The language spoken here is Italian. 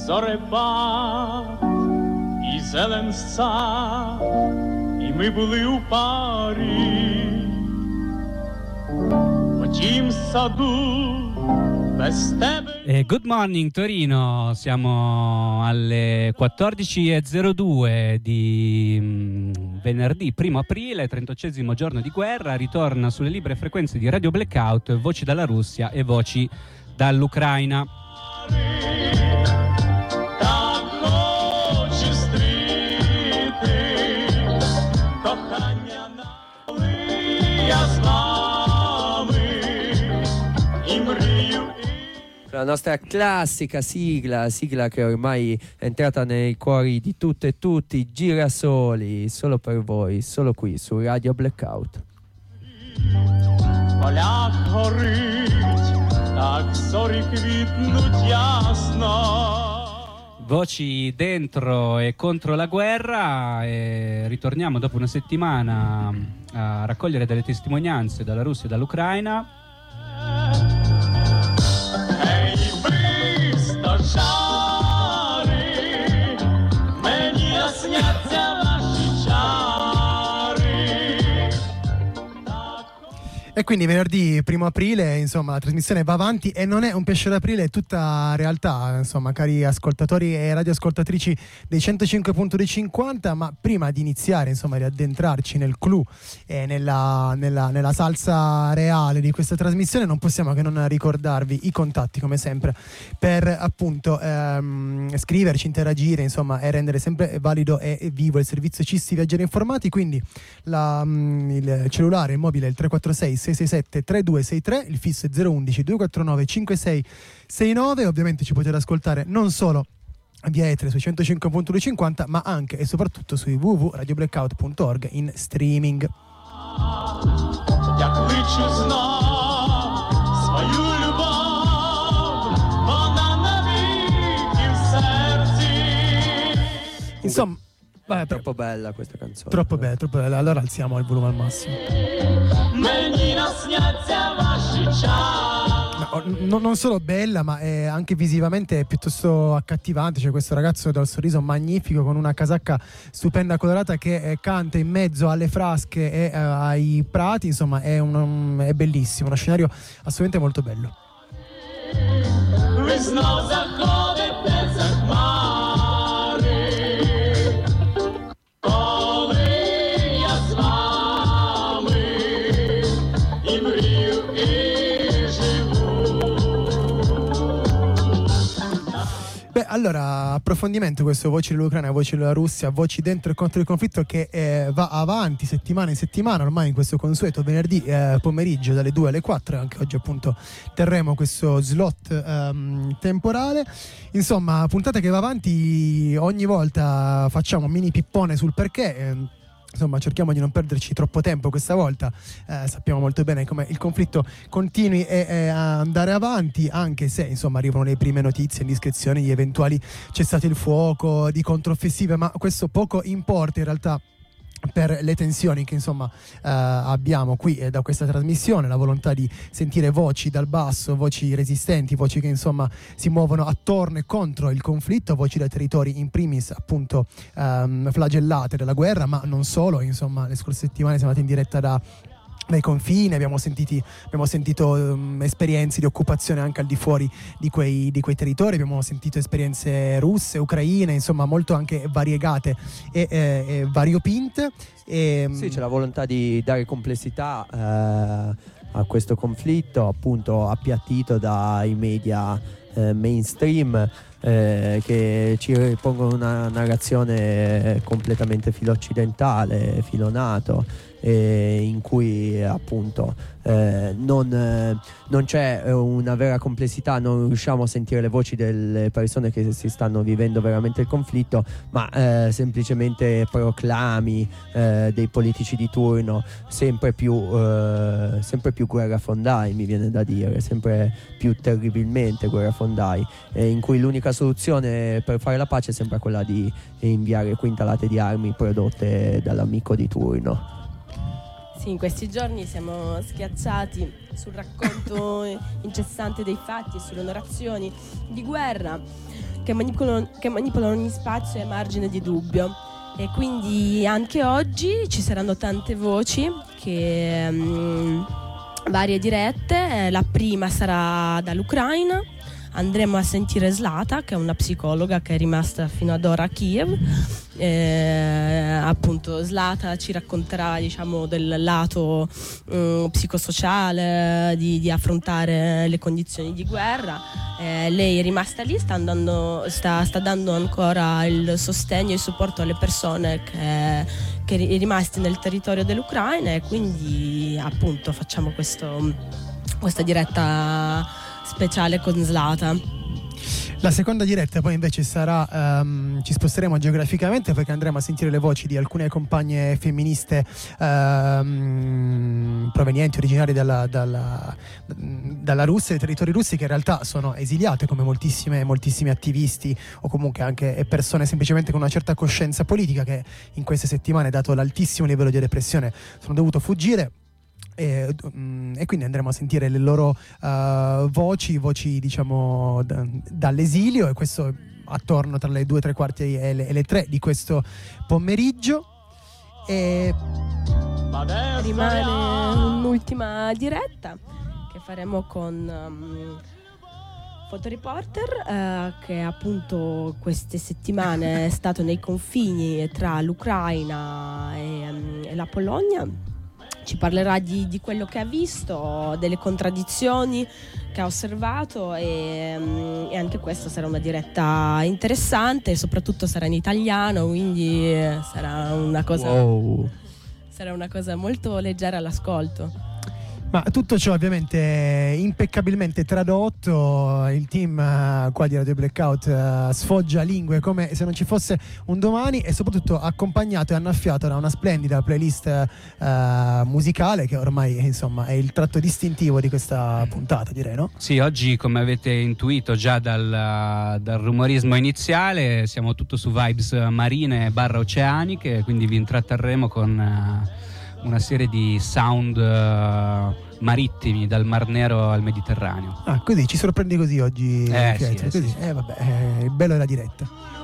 зорепад і зелен сад, і ми були у парі. Потім в саду без тебе. Good morning Torino, siamo alle 14.02 di venerdì 1 aprile, 38esimo giorno di guerra. Ritorna sulle libere frequenze di Radio Blackout voci dalla Russia e voci dall'Ucraina. La nostra classica sigla che ormai è entrata nei cuori di tutte e tutti, Girasoli, solo per voi, solo qui su Radio Blackout. Voci dentro e contro la guerra, e ritorniamo dopo una settimana a raccogliere delle testimonianze dalla Russia e dall'Ucraina. E quindi venerdì 1 aprile, insomma, la trasmissione va avanti e non è un pesce d'aprile, è tutta realtà, insomma, cari ascoltatori e radioascoltatrici dei 105.50. Ma prima di iniziare, insomma, di addentrarci nel clou e nella salsa reale di questa trasmissione, non possiamo che non ricordarvi i contatti, come sempre, per appunto scriverci, interagire, insomma, e rendere sempre valido e vivo il servizio CISSI Viaggieri Informati. Quindi il cellulare, il mobile è il 346 667 3263, il fisso è 011 249 5669. Ovviamente ci potete ascoltare non solo via etere su 105.250, ma anche e soprattutto su www.radioblackout.org in streaming. Insomma, Troppo bella questa canzone. Troppo bella. Allora alziamo il volume al massimo. Non solo bella, ma è anche visivamente piuttosto accattivante. C'è questo ragazzo dal sorriso magnifico con una casacca stupenda colorata che canta in mezzo alle frasche e ai prati. Insomma, è bellissimo, uno scenario assolutamente molto bello. Allora, approfondimento questo voci dell'Ucraina, voci della Russia, voci dentro e contro il conflitto che va avanti settimana in settimana, ormai in questo consueto venerdì pomeriggio dalle 2 alle 4, anche oggi appunto terremo questo slot temporale. Insomma, puntata che va avanti, ogni volta facciamo un mini pippone sul perché. Insomma, cerchiamo di non perderci troppo tempo questa volta. Sappiamo molto bene come il conflitto continui a andare avanti, anche se insomma arrivano le prime notizie, indiscrezioni di eventuali cessate il fuoco, di controffensive, ma questo poco importa in realtà per le tensioni che insomma abbiamo qui da questa trasmissione, la volontà di sentire voci dal basso, voci resistenti, voci che insomma si muovono attorno e contro il conflitto, voci dai territori in primis appunto flagellate dalla guerra, ma non solo. Insomma, le scorse settimane siamo andati in diretta dai confini, abbiamo sentito esperienze di occupazione anche al di fuori di quei territori, abbiamo sentito esperienze russe, ucraine, insomma molto anche variegate e variopinte. Sì, c'è la volontà di dare complessità a questo conflitto, appunto appiattito dai media mainstream, che ci ripongono una narrazione completamente filo-occidentale, filo-NATO, in cui appunto non c'è una vera complessità, non riusciamo a sentire le voci delle persone che si stanno vivendo veramente il conflitto, ma semplicemente proclami dei politici di turno, sempre più guerrafondai, mi viene da dire, sempre più terribilmente guerrafondai, in cui l'unica soluzione per fare la pace è sempre quella di inviare quintalate di armi prodotte dall'amico di turno. Sì, in questi giorni siamo schiacciati sul racconto incessante dei fatti e sulle narrazioni di guerra. che manipolano ogni spazio e margine di dubbio. E quindi anche oggi ci saranno tante voci varie dirette. La prima sarà dall'Ucraina. Andremo a sentire Zlata, che è una psicologa che è rimasta fino ad ora a Kiev. Appunto Zlata ci racconterà, diciamo, del lato psicosociale di affrontare le condizioni di guerra. Lei è rimasta lì, sta dando ancora il sostegno e il supporto alle persone che rimaste nel territorio dell'Ucraina, e quindi appunto facciamo questa diretta speciale con Zlata. La seconda diretta poi invece sarà, ci sposteremo geograficamente, perché andremo a sentire le voci di alcune compagne femministe provenienti, originarie dalla Russia, dai territori russi, che in realtà sono esiliate, come moltissimi attivisti o comunque anche persone semplicemente con una certa coscienza politica, che in queste settimane, dato l'altissimo livello di repressione, sono dovuto fuggire. E quindi andremo a sentire le loro voci diciamo dall'esilio, e questo attorno tra le 2, 3/4 e le 3 di questo pomeriggio. E rimane un'ultima diretta che faremo con Fotoreporter, che appunto queste settimane è stato nei confini tra l'Ucraina e la Polonia. Ci parlerà di quello che ha visto, delle contraddizioni che ha osservato, e anche questa sarà una diretta interessante, e soprattutto sarà in italiano, quindi sarà una cosa molto leggera all'ascolto. Ma tutto ciò ovviamente impeccabilmente tradotto. Il team qua di Radio Blackout sfoggia lingue come se non ci fosse un domani, e soprattutto accompagnato e annaffiato da una splendida playlist musicale, che ormai insomma è il tratto distintivo di questa puntata, direi, no? Sì, oggi, come avete intuito già dal rumorismo iniziale, siamo tutto su vibes marine / oceaniche, quindi vi intratterremo con una serie di sound marittimi, dal Mar Nero al Mediterraneo. Così ci sorprendi così oggi, sì, così. sì. Vabbè, il bello della diretta.